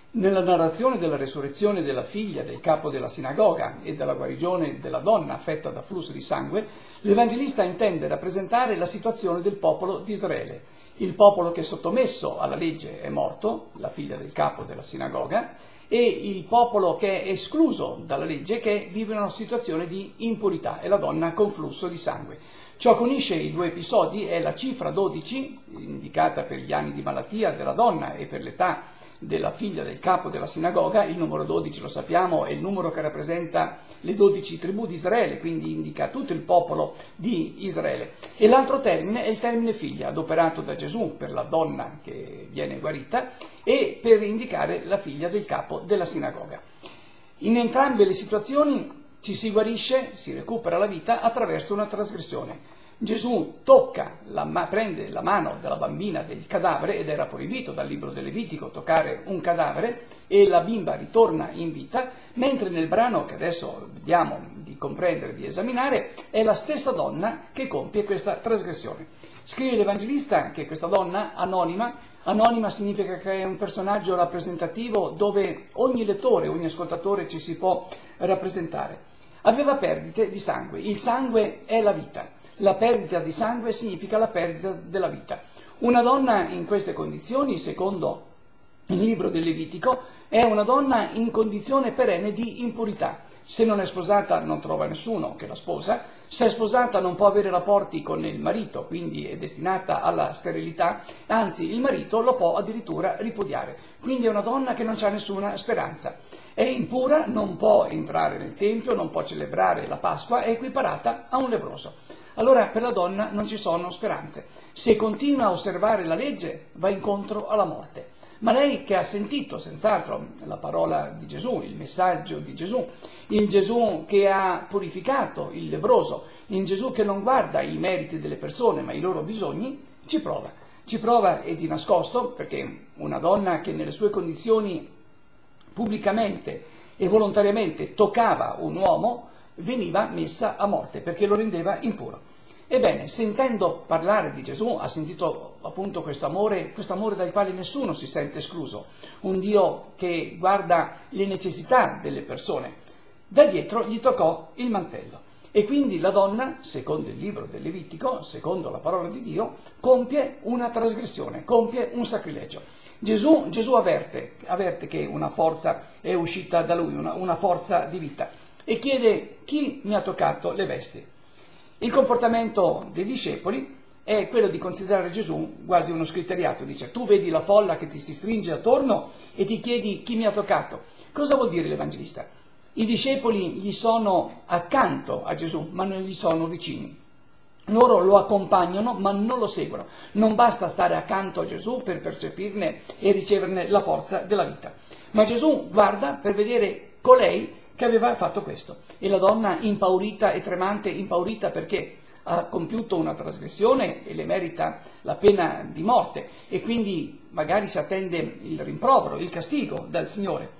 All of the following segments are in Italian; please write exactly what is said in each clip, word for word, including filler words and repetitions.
Nella narrazione della resurrezione della figlia del capo della sinagoga e della guarigione della donna affetta da flusso di sangue, l'Evangelista intende rappresentare la situazione del popolo di Israele. Il popolo che è sottomesso alla legge è morto, la figlia del capo della sinagoga, e il popolo che è escluso dalla legge, che vive in una situazione di impurità, è la donna con flusso di sangue. Ciò che unisce i due episodi è la cifra dodici, indicata per gli anni di malattia della donna e per l'età della figlia del capo della sinagoga. Il numero dodici, lo sappiamo, è il numero che rappresenta le dodici tribù di Israele, quindi indica tutto il popolo di Israele. E l'altro termine è il termine figlia, adoperato da Gesù per la donna che viene guarita e per indicare la figlia del capo della sinagoga. In entrambe le situazioni ci si guarisce, si recupera la vita attraverso una trasgressione. Gesù tocca, la, prende la mano della bambina del cadavere, ed era proibito dal libro del Levitico toccare un cadavere, e la bimba ritorna in vita, mentre nel brano che adesso vediamo di comprendere, di esaminare, è la stessa donna che compie questa trasgressione. Scrive l'Evangelista che questa donna anonima, anonima significa che è un personaggio rappresentativo dove ogni lettore, ogni ascoltatore ci si può rappresentare. Aveva perdite di sangue, il sangue è la vita. La perdita di sangue significa la perdita della vita. Una donna in queste condizioni, secondo il libro del Levitico, è una donna in condizione perenne di impurità. Se non è sposata non trova nessuno che la sposa, se è sposata non può avere rapporti con il marito, quindi è destinata alla sterilità, anzi il marito lo può addirittura ripudiare. Quindi è una donna che non ha nessuna speranza. È impura, non può entrare nel Tempio, non può celebrare la Pasqua, è equiparata a un leproso. Allora per la donna non ci sono speranze. Se continua a osservare la legge va incontro alla morte. Ma lei che ha sentito senz'altro la parola di Gesù, il messaggio di Gesù, il Gesù che ha purificato il leproso, il Gesù che non guarda i meriti delle persone ma i loro bisogni, ci prova. Ci prova e di nascosto, perché una donna che nelle sue condizioni pubblicamente e volontariamente toccava un uomo veniva messa a morte perché lo rendeva impuro. Ebbene, sentendo parlare di Gesù, ha sentito appunto questo amore, questo amore dal quale nessuno si sente escluso, un Dio che guarda le necessità delle persone. Da dietro gli toccò il mantello e quindi la donna, secondo il libro del Levitico, secondo la parola di Dio, compie una trasgressione, compie un sacrilegio. Gesù, Gesù avverte, avverte che una forza è uscita da lui, una, una forza di vita, e chiede: chi mi ha toccato le vesti? Il comportamento dei discepoli è quello di considerare Gesù quasi uno scriteriato. Dice: tu vedi la folla che ti si stringe attorno e ti chiedi chi mi ha toccato. Cosa vuol dire l'Evangelista? I discepoli gli sono accanto a Gesù, ma non gli sono vicini. Loro lo accompagnano, ma non lo seguono. Non basta stare accanto a Gesù per percepirne e riceverne la forza della vita. Ma Gesù guarda per vedere colei che aveva fatto questo. E la donna impaurita e tremante, impaurita perché ha compiuto una trasgressione e le merita la pena di morte, e quindi magari si attende il rimprovero, il castigo dal Signore.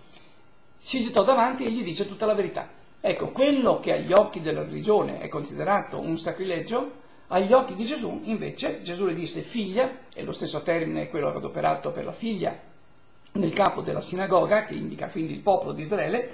Si gettò davanti e gli dice tutta la verità. Ecco, quello che agli occhi della religione è considerato un sacrilegio, agli occhi di Gesù invece, Gesù le disse figlia, e lo stesso termine è quello adoperato per la figlia nel capo della sinagoga, che indica quindi il popolo di Israele: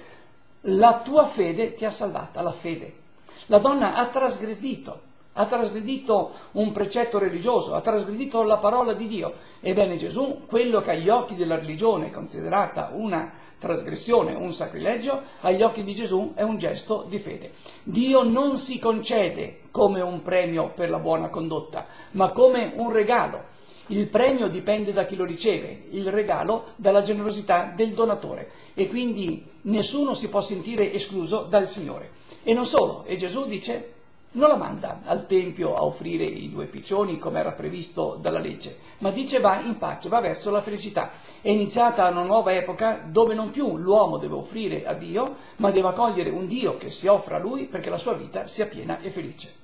la tua fede ti ha salvata, la fede. La donna ha trasgredito, ha trasgredito un precetto religioso, ha trasgredito la parola di Dio. Ebbene Gesù, quello che agli occhi della religione è considerata una trasgressione, un sacrilegio, agli occhi di Gesù è un gesto di fede. Dio non si concede come un premio per la buona condotta, ma come un regalo. Il premio dipende da chi lo riceve, il regalo dalla generosità del donatore, e quindi nessuno si può sentire escluso dal Signore. E non solo, e Gesù dice: non la manda al Tempio a offrire i due piccioni come era previsto dalla legge, ma dice va in pace, va verso la felicità. È iniziata una nuova epoca dove non più l'uomo deve offrire a Dio, ma deve accogliere un Dio che si offre a lui perché la sua vita sia piena e felice.